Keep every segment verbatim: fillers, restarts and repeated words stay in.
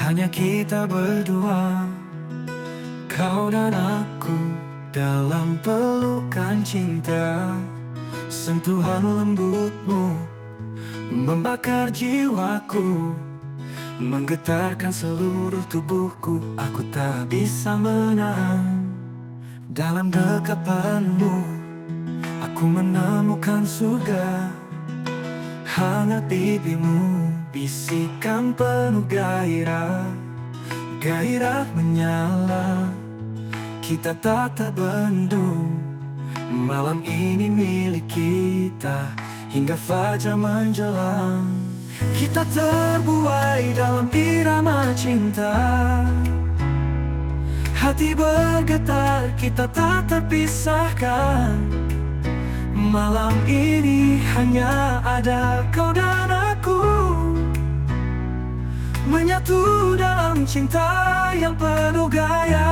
Hanya kita berdua, kau dan aku, dalam pelukan cinta. Sentuhan lembutmu membakar jiwaku, menggetarkan seluruh tubuhku. Aku tak bisa menahan. Dalam dekapanmu aku menemukan surga. Hangat pipimu, bisikan penuh gairah. Gairah menyala, kita tak terbendung. Malam ini milik kita, hingga fajar menjelang. Kita terbuai dalam irama cinta. Hati bergetar, kita tak terpisahkan. Malam ini hanya ada kau dan aku, menyatu dalam cinta yang penuh gaya.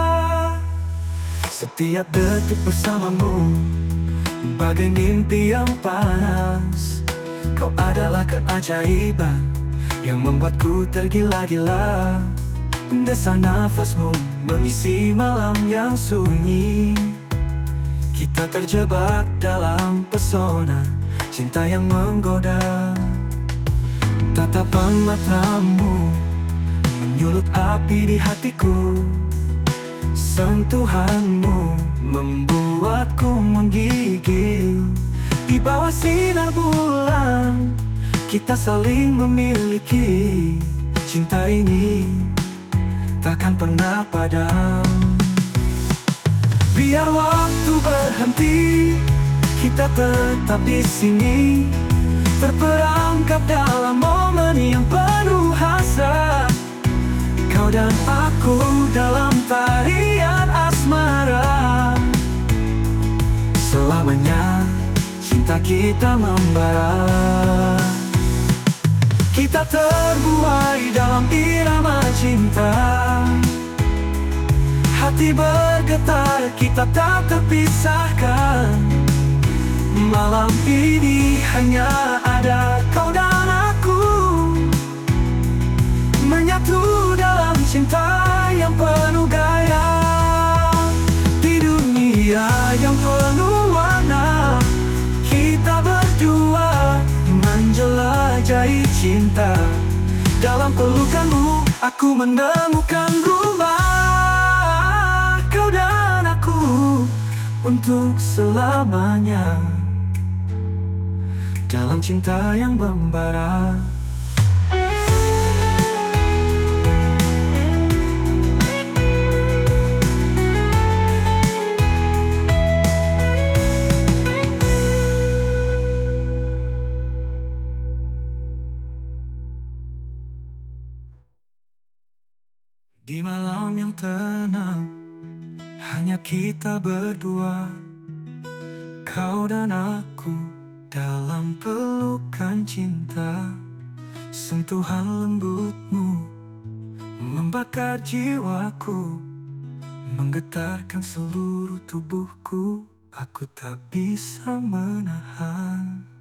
Setiap detik bersamamu bagai mimpi yang panas. Kau adalah keajaiban yang membuatku tergila-gila. Desa nafasmu mengisi malam yang sunyi. Kita terjebak dalam pesona cinta yang menggoda. Tatapan matamu menyulut api di hatiku. Sentuhanmu membuatku menggigil. Di bawah sinar bulan kita saling memiliki. Cinta ini takkan pernah padam. Biar waktu berhenti, kita tetap di sini, terperangkap dalam momen yang penuh hasrat. Kau dan aku dalam tarian asmara. Selamanya cinta kita membara. Kita terbuai dalam irama cinta. Hati bergetar, kita tak terpisahkan. Malam ini hanya ada kau dan aku, menyatu dalam cinta yang penuh gaya. Di dunia yang penuh warna, kita berdua menjelajahi cinta. Dalam pelukanmu aku menemukan rumah. Kau dan aku untuk selamanya dalam cinta yang membara. Di malam yang tenang, hanya kita berdua, kau dan aku dalam pelukan cinta. Sentuhan lembutmu membakar jiwaku, menggetarkan seluruh tubuhku. Aku tak bisa menahan.